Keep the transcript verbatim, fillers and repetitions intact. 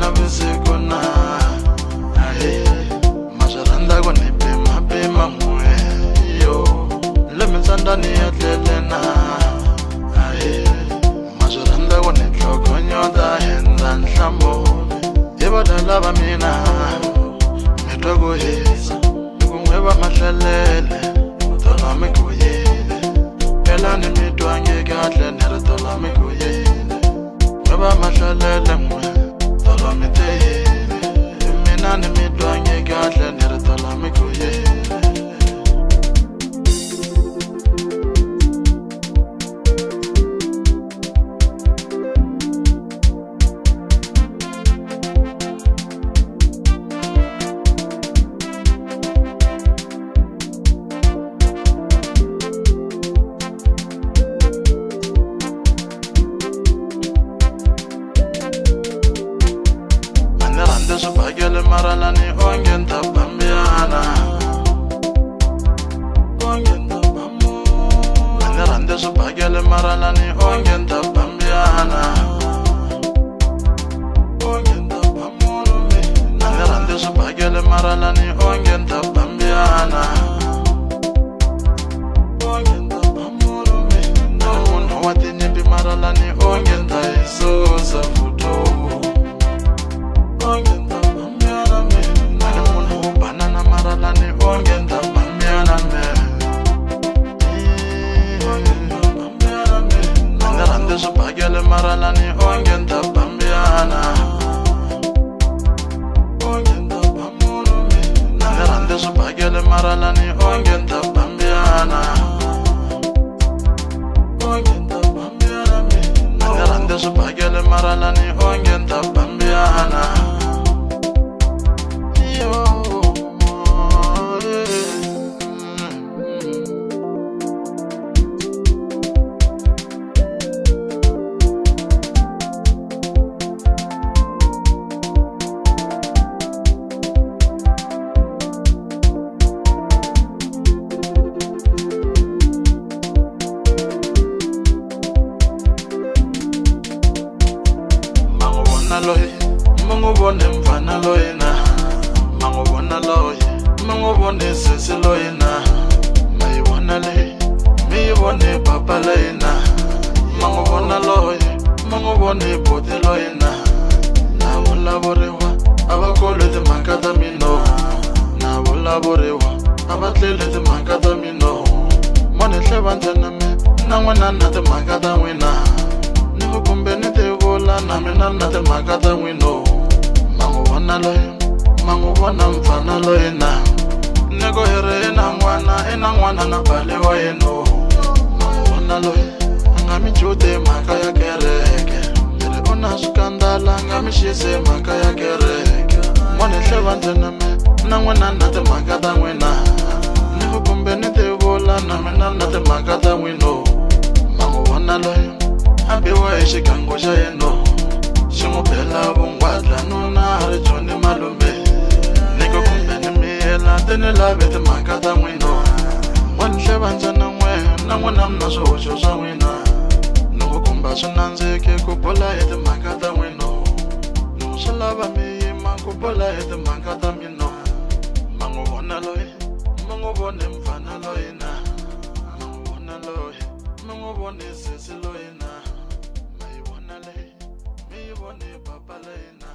navisikuna aye masharanda kone pema pema mwe yo lemitsanda ni atlelena aye masharanda kone tlokonyoda henda nhlamo yebadala bamina metwagoheza kungweba mahlalele tola mekuyele phela nemitwange kahle neritola mekuyele ngweba mahlalele mwe tola miteyele mina nemitwange kahle neritola mekuyele Supagele maralani ongenta bambiana ongenta bamu Anerande supagele maralani ongenta bambiana ongenta bamu Anerande supagele maralani ongenta bambiana ongenta bamu Namuno watini bi maralani ongenta isosa futo ongenta bambiana me namuno banana maralani ongenta bambiana me ongenta bambiana me Anerande supagele maralani ongenta bambiana ongenta bamu Anerande supagele maralani ongenta bambiana ongenta bambiana me Anerande supagele maralani ongenta bambiana loy mango bone mfana loyena mango bona loy mango bone sese loyena mai bona le mi bone papa loyena mango bona loy mango bone bote loyena na bolaborewa abakole de makata mino na bolaborewa abatlele de makata mino mone hlebantana me na ngwana na de makata wena kumbe nete vola na mina na te makata wino mango bona loye mango bona mfana loye na nego here na ngwana ena ngwana na bale wa yeno mango bona loye ngami jute makaya kereke ere ona skandala ngami shise makaya kereke mone hlebantse na me na ngwana na te makata wina nego kumbe nete vola na mina na te makata wino mango bona loye abiwa eshikango shayeno shimupela bongwadla nuna harjone malume niko kumbeni miela tenela bete makata mwino wanhle banjana mwe na mwana mnaso osho sa wina nuko kumba sunanzeke kupola ete makata mwino nusalaba miyima kupola ete makata mino mango bona loye mango bone mfana loye na mango bona loye mango bone sesi loye na me bone papa lena